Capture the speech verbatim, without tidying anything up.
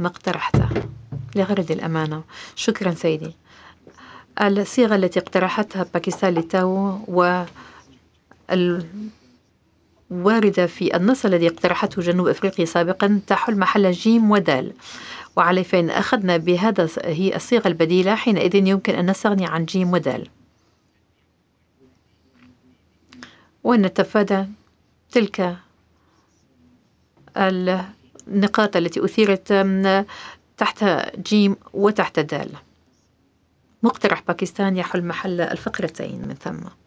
ما اقترحته لغرض الأمانة. شكرا سيدي. الصيغة التي اقترحتها باكستان للتو والواردة في النص الذي اقترحته جنوب أفريقيا سابقا تحل محل جيم ودال، وعلى فإن أخذنا بهذا هي الصيغة البديلة حينئذ يمكن أن نستغني عن جيم ودال ونتفادى تلك النقاط التي أثيرت تحت جيم وتحت دال. مقترح باكستان يحل محل الفقرتين من ثم.